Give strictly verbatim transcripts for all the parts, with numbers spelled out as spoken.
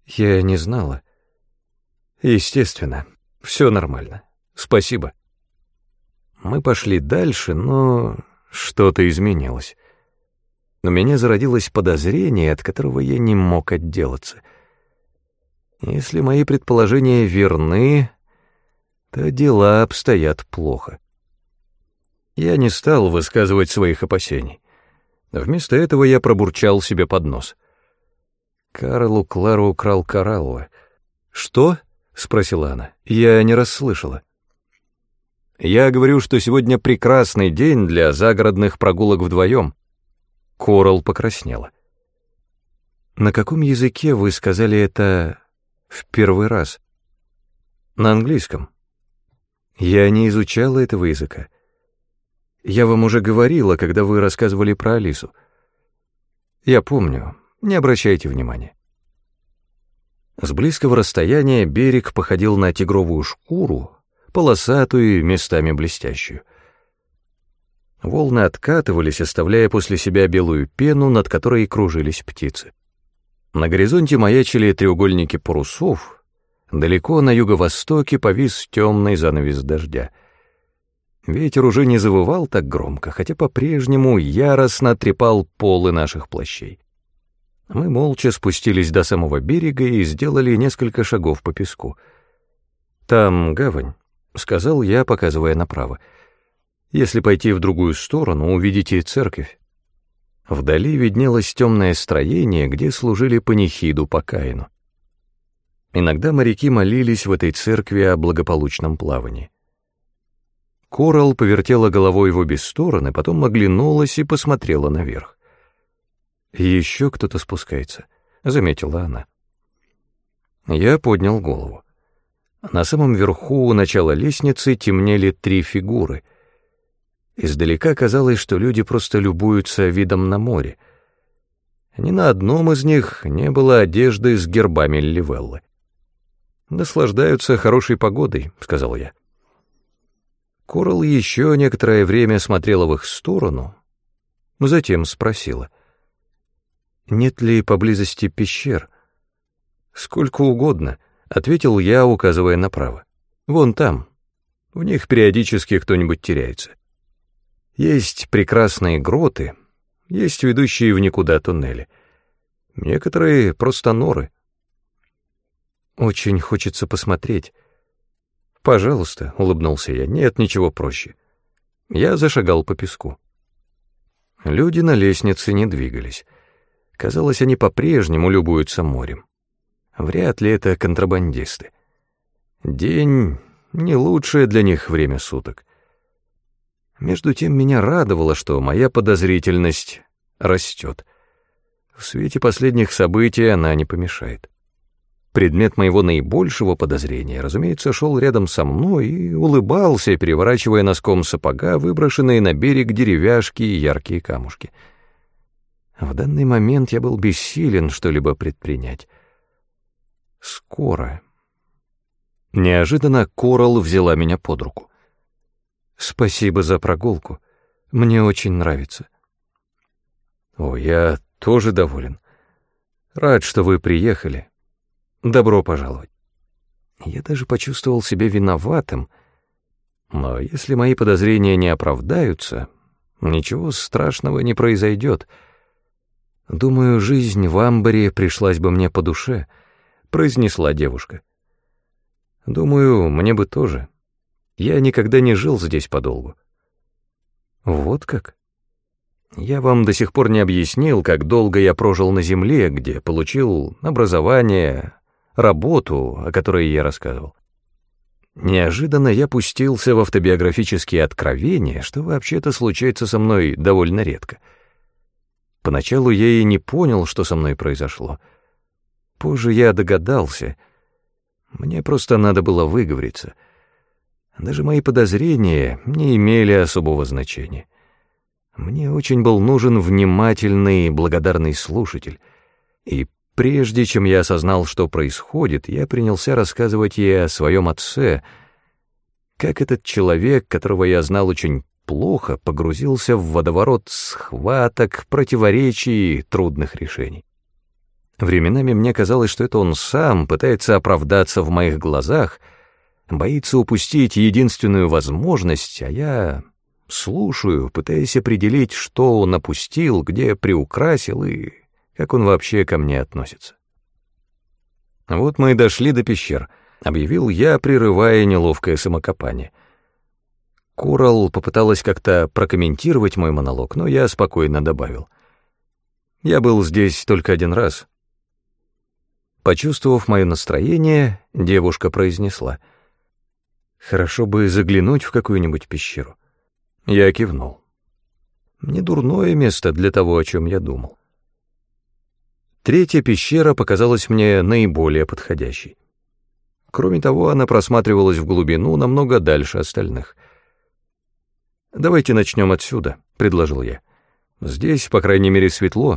Я не знала. Естественно, все нормально. Спасибо. Мы пошли дальше, но что-то изменилось. У меня зародилось подозрение, от которого я не мог отделаться. Если мои предположения верны, то дела обстоят плохо. Я не стал высказывать своих опасений. Вместо этого я пробурчал себе под нос. Карлу Клару украл Коралло. «Что?» — спросила она. Я не расслышала. «Я говорю, что сегодня прекрасный день для загородных прогулок вдвоем». Коралл покраснела. «На каком языке вы сказали это в первый раз?» «На английском». «Я не изучала этого языка. Я вам уже говорила, когда вы рассказывали про Алису. Я помню, не обращайте внимания». С близкого расстояния берег походил на тигровую шкуру, полосатую, местами блестящую. Волны откатывались, оставляя после себя белую пену, над которой кружились птицы. На горизонте маячили треугольники парусов, далеко на юго-востоке повис темный занавес дождя. Ветер уже не завывал так громко, хотя по-прежнему яростно трепал полы наших плащей. Мы молча спустились до самого берега и сделали несколько шагов по песку. «Там гавань», — сказал я, показывая направо. «Если пойти в другую сторону, увидите церковь». Вдали виднелось темное строение, где служили панихиду по Каину. Иногда моряки молились в этой церкви о благополучном плавании. Коралл повертела головой в обе стороны, потом оглянулась и посмотрела наверх. «Еще кто-то спускается», — заметила она. Я поднял голову. На самом верху, у начала лестницы, темнели три фигуры. Издалека казалось, что люди просто любуются видом на море. Ни на одном из них не было одежды с гербами Ливеллы. «Наслаждаются хорошей погодой», — сказал я. Коралл еще некоторое время смотрела в их сторону, затем спросила: «Нет ли поблизости пещер?» «Сколько угодно», — ответил я, указывая направо. «Вон там. В них периодически кто-нибудь теряется. Есть прекрасные гроты, есть ведущие в никуда туннели. Некоторые просто норы». «Очень хочется посмотреть». «Пожалуйста», — улыбнулся я, — «нет ничего проще». Я зашагал по песку. Люди на лестнице не двигались. Казалось, они по-прежнему любуются морем. Вряд ли это контрабандисты. День — не лучшее для них время суток. Между тем меня радовало, что моя подозрительность растет. В свете последних событий она не помешает. Предмет моего наибольшего подозрения, разумеется, шел рядом со мной и улыбался, переворачивая носком сапога выброшенные на берег деревяшки и яркие камушки. В данный момент я был бессилен что-либо предпринять. Скоро. Неожиданно Коралл взяла меня под руку. «Спасибо за прогулку. Мне очень нравится». «О, я тоже доволен. Рад, что вы приехали. Добро пожаловать». Я даже почувствовал себя виноватым, но если мои подозрения не оправдаются, ничего страшного не произойдет. «Думаю, жизнь в амбаре пришлась бы мне по душе», — произнесла девушка. «Думаю, мне бы тоже. Я никогда не жил здесь подолгу». «Вот как? Я вам до сих пор не объяснил, как долго я прожил на земле, где получил образование, работу, о которой я рассказывал». Неожиданно я пустился в автобиографические откровения, что вообще-то случается со мной довольно редко. Поначалу я и не понял, что со мной произошло. Позже я догадался. Мне просто надо было выговориться. Даже мои подозрения не имели особого значения. Мне очень был нужен внимательный и благодарный слушатель. И прежде чем я осознал, что происходит, я принялся рассказывать ей о своем отце, как этот человек, которого я знал очень плохо, погрузился в водоворот схваток, противоречий и трудных решений. Временами мне казалось, что это он сам пытается оправдаться в моих глазах, боится упустить единственную возможность, а я слушаю, пытаясь определить, что он опустил, где приукрасил и как он вообще ко мне относится. «Вот мы и дошли до пещер», — объявил я, прерывая неловкое самокопание. Коралл попыталась как-то прокомментировать мой монолог, но я спокойно добавил. «Я был здесь только один раз». Почувствовав мое настроение, девушка произнесла: «Хорошо бы заглянуть в какую-нибудь пещеру». Я кивнул. Недурное место для того, о чем я думал. Третья пещера показалась мне наиболее подходящей. Кроме того, она просматривалась в глубину намного дальше остальных. «Давайте начнем отсюда», — предложил я. «Здесь, по крайней мере, светло».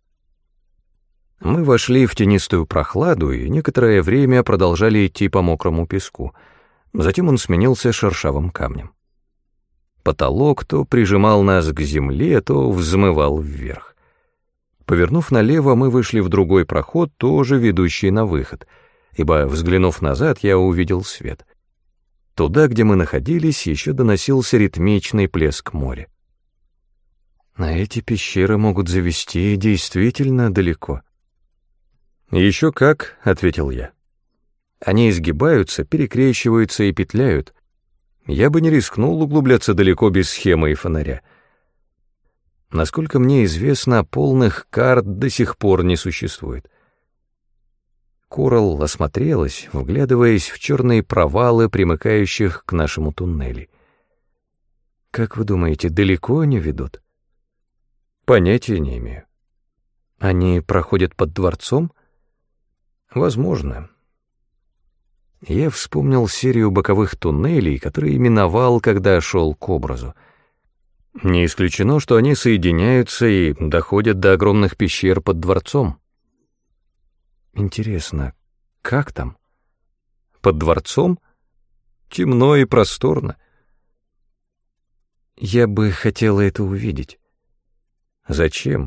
Мы вошли в тенистую прохладу и некоторое время продолжали идти по мокрому песку. Затем он сменился шершавым камнем. Потолок то прижимал нас к земле, то взмывал вверх. Повернув налево, мы вышли в другой проход, тоже ведущий на выход, ибо, взглянув назад, я увидел свет. Туда, где мы находились, еще доносился ритмичный плеск моря. А эти пещеры могут завести действительно далеко. «Еще как», — ответил я. «Они изгибаются, перекрещиваются и петляют. Я бы не рискнул углубляться далеко без схемы и фонаря. Насколько мне известно, полных карт до сих пор не существует». Коралл осмотрелась, вглядываясь в черные провалы, примыкающих к нашему туннелю. «Как вы думаете, далеко они ведут?» «Понятия не имею». «Они проходят под дворцом?» «Возможно». Я вспомнил серию боковых туннелей, которые миновал, когда шел к образу. Не исключено, что они соединяются и доходят до огромных пещер под дворцом. Интересно, как там? Под дворцом? Темно и просторно. Я бы хотела это увидеть. Зачем?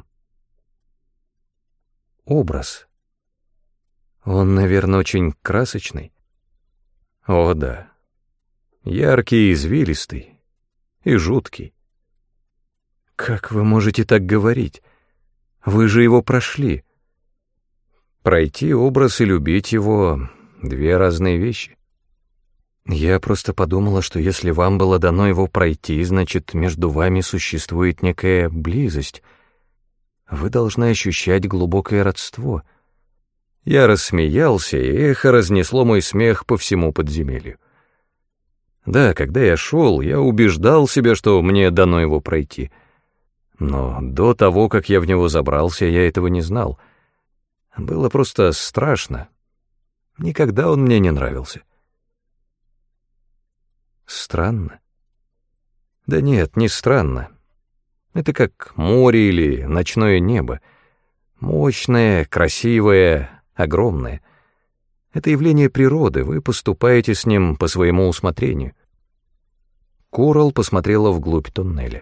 Образ. Он, наверное, очень красочный. О, да. Яркий и извилистый. И жуткий. Как вы можете так говорить? Вы же его прошли. Пройти образ и любить его — две разные вещи. Я просто подумала, что если вам было дано его пройти, значит, между вами существует некая близость. Вы должны ощущать глубокое родство. Я рассмеялся, и эхо разнесло мой смех по всему подземелью. Да, когда я шел, я убеждал себя, что мне дано его пройти. Но до того, как я в него забрался, я этого не знал. Было просто страшно. Никогда он мне не нравился. Странно? Да нет, не странно. Это как море или ночное небо. Мощное, красивое, огромное. Это явление природы, вы поступаете с ним по своему усмотрению. Коралл посмотрела вглубь туннеля.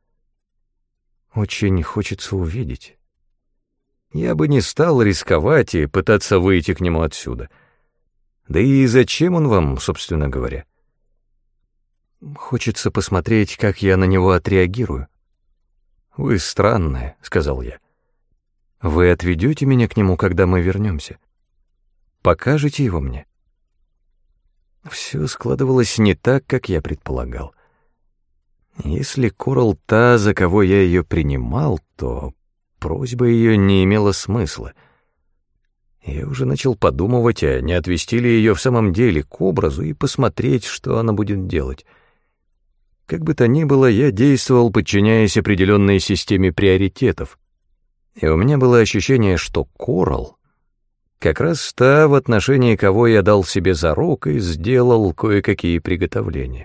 Очень хочется увидеть. Я бы не стал рисковать и пытаться выйти к нему отсюда. Да и зачем он вам, собственно говоря? Хочется посмотреть, как я на него отреагирую. «Вы странная», — сказал я. «Вы отведете меня к нему, когда мы вернемся? Покажете его мне?» Все складывалось не так, как я предполагал. Если Коралл та, за кого я ее принимал, то просьба ее не имела смысла. Я уже начал подумывать, а не отвести ли ее в самом деле к образу и посмотреть, что она будет делать. Как бы то ни было, я действовал, подчиняясь определенной системе приоритетов, и у меня было ощущение, что Коралл как раз та, в отношении кого я дал себе зарок и сделал кое-какие приготовления.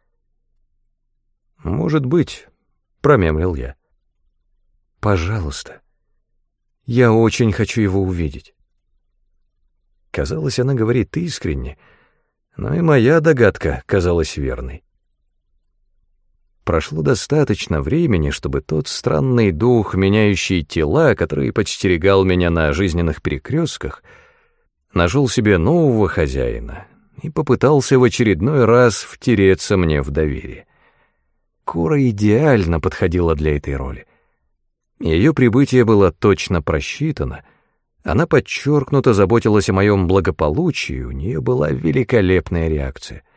«Может быть», — промямлил я. «Пожалуйста, я очень хочу его увидеть». Казалось, она говорит искренне, но и моя догадка казалась верной. прошло достаточно времени, чтобы тот странный дух, меняющий тела, который подстерегал меня на жизненных перекрестках, нашел себе нового хозяина и попытался в очередной раз втереться мне в доверие. Кора идеально подходила для этой роли. Ее прибытие было точно просчитано, она подчеркнуто заботилась о моем благополучии, у нее была великолепная реакция —